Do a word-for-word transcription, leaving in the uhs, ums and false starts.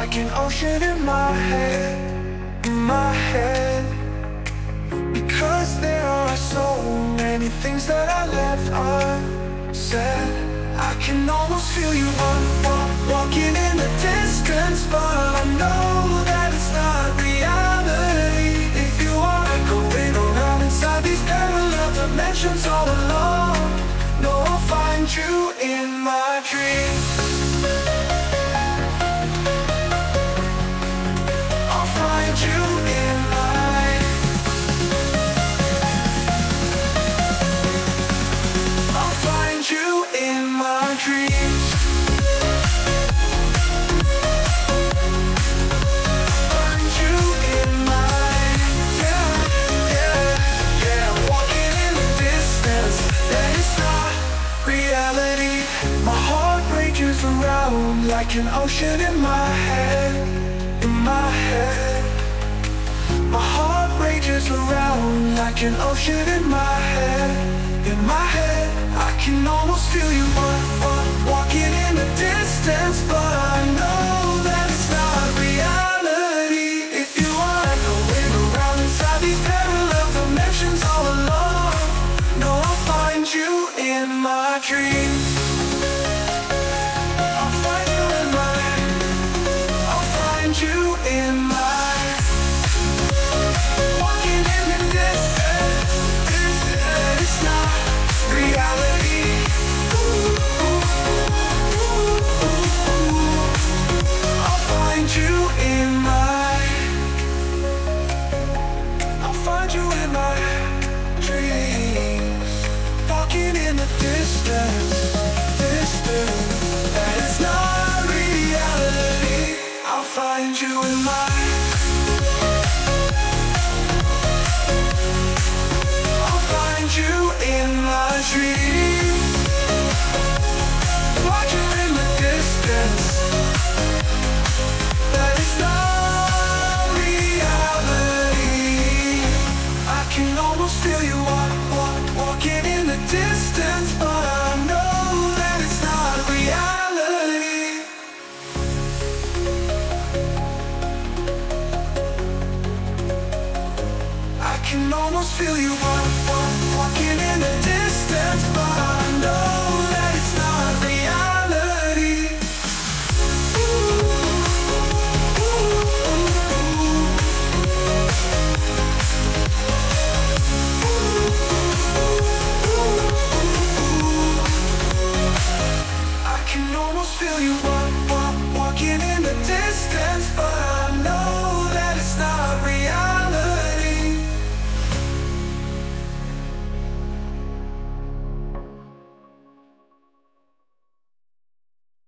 like an ocean in my head, in my head. Because there are so many things that I left unsaid. I can almost feel you walk, walk, walking in the distance, but I know that it's not reality. If you are going around inside these parallel dimensions all alone, no, I'll find you in my dreams. I'll find you in my I'll find you in my dreams. Find you in my, yeah, yeah, yeah. Walking in the distance, that is not reality. My heart rages around like an ocean in my head, in my head. My heart rages around like an ocean in my head, in my head. I can almost feel you walk, walk, walking in the distance, but I know that it's not reality. If you are going around inside these parallel dimensions all alone, no, I'll find you in my dreams. I'll find you in my, I'll find you in my, walking in the distance, distance, it's not reality. Ooh, ooh, ooh, ooh. I'll find you in my, I'll find you in my dreams. Walking in the distance, distance, that is not reality. I'll find you in my, I'll find you in my dreams. Watch you in the distance, that is not reality. I can almost feel you walk, walk, walking in the distance, but I know that it's not reality. I can almost feel you walk, walk, walking in the distance, but I know that it's not reality. Ooh, I can almost feel you walk, walk, walking in the distance.